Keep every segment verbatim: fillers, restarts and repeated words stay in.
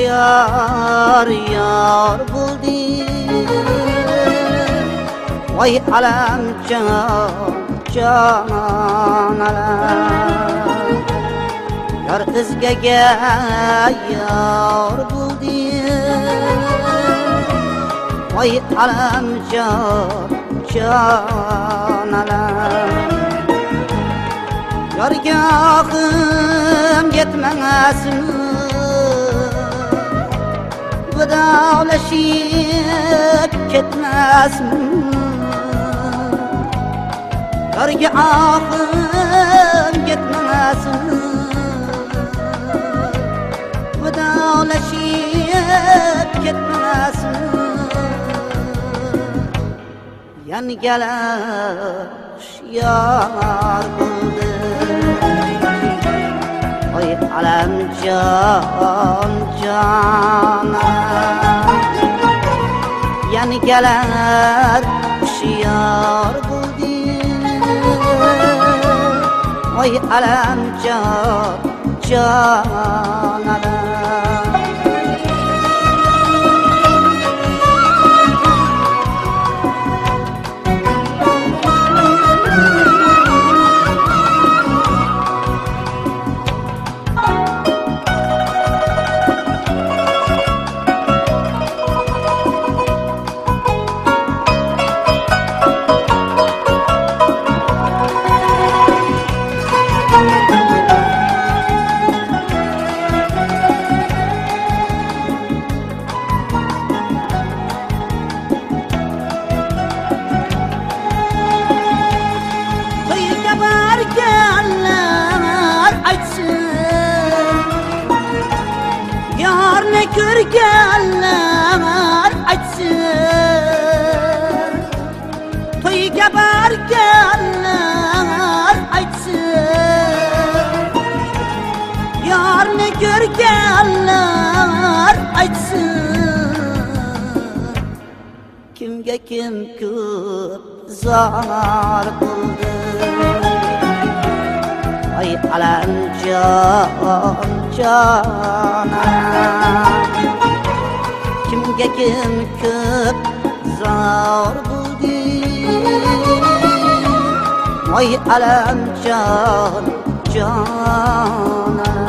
yar yar buldi Vay alam can can alam Yar izgaga yar buldi Vay alam can can alam Yargahım yetmezsin Vidalaşıp ketmezsin Yargahım yetmezsin Vidalaşıp ketmezsin Yan geliş yar buldu Oy alam can cana Yani gelir şiyar buldu Oy alam can cana Görgenler açsın Toyga barganlar açsın Yarını görgenler açsın Kimge kim köp zar buldu Ay alam can cana Kimge kim köp zar buldu Ay alam can cana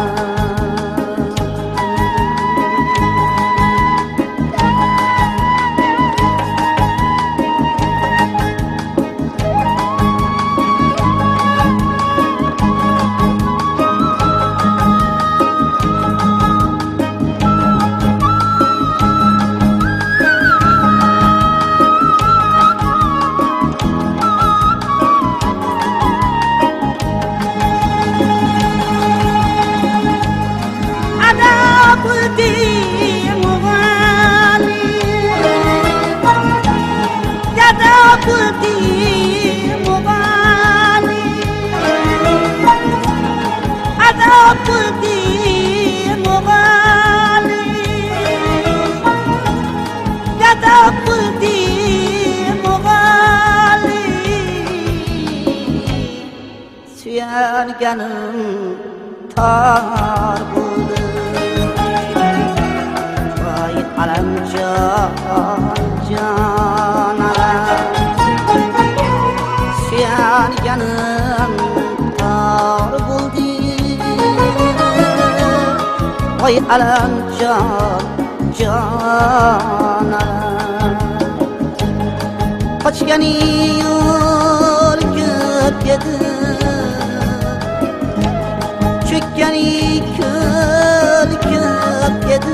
Suyanganım tar buldu Vay alam can can alam Suyanganım tar buldu Vay alam can can alam Kaçgani yol köp yedi Çökkeni köl köp yedi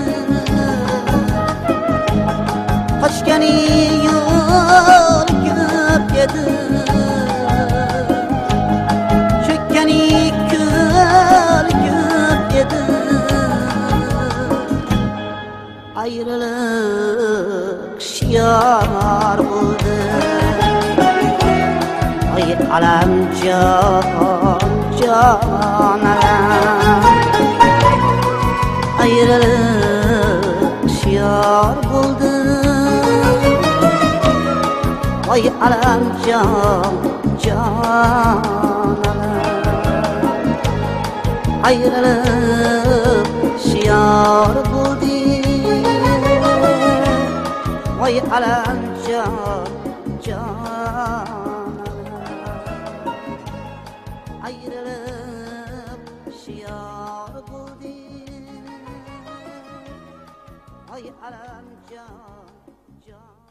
Kaçgani yol köp yedi Çökkeni köl köp yedi Ayrılık şiyar buldu Ay alam can can alam Ayrılık şiyar buldu Vay alam can can alam Ayrılık şiyar buldu voy alam jon jon ayrilib shiyor bo'ldik voy alam jon jon